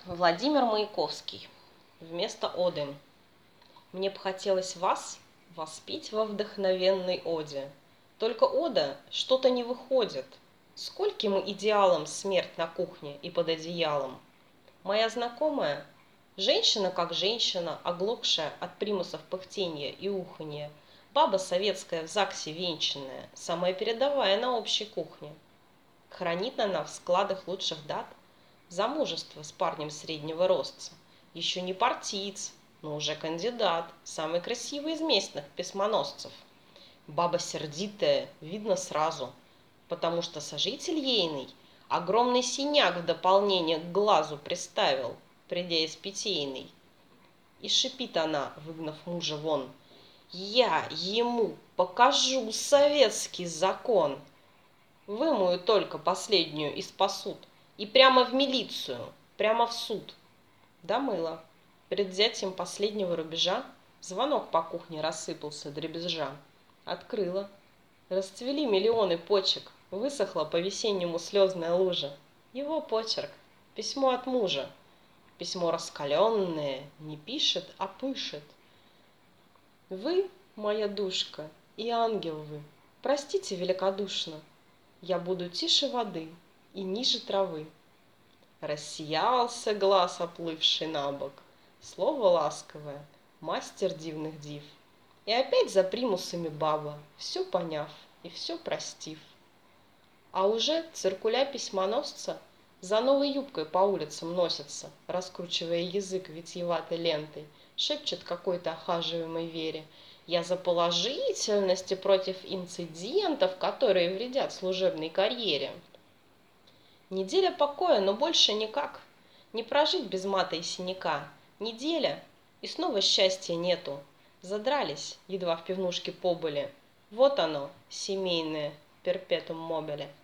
Владимир Маяковский. Вместо оды. Мне б хотелось вас воспеть во вдохновенной оде. Только ода что-то не выходит. Скольким идеалам смерть на кухне и под одеялом. Моя знакомая, женщина как женщина, оглохшая от примусов пыхтенья и уханья, баба советская в ЗАГСе венчанная, самая передовая на общей кухне. Хранит она в складах лучших дат замужество с парнем среднего роста. Еще не партиец, но уже кандидат, самый красивый из местных письмоносцев. Баба сердитая, видно сразу, потому что сожитель ейный огромный синяк в дополнение к глазу приставил, придя из питейной. И шипит она, выгнав мужа вон: «Я ему покажу советский закон. Вымою только последнюю из посуд и прямо в милицию, прямо в суд». Домыла. Перед взятием последнего рубежа звонок по кухне рассыпался дребезжа. Открыла. Расцвели миллионы почек, высохла по-весеннему слезная лужа. Его почерк, письмо от мужа. Письмо раскаленное, не пишет, а пышет. Вы, моя душка, и ангел вы, простите великодушно, я буду тише воды и ниже травы. Рассиялся глаз, оплывший набок, слово ласковое, мастер дивных див. И опять за примусами баба, все поняв и все простив. А уже циркуля письмоносца за новой юбкой по улицам носится, раскручивая язык витиеватой лентой, шепчет какой-то охаживаемой Вере: «Я за положительности против инцидентов, которые вредят служебной карьере». Неделя покоя, но больше никак. Не прожить без мата и синяка. Неделя, и снова счастья нету. Задрались, едва в пивнушке побыли. Вот оно, семейное перпетум мобиле.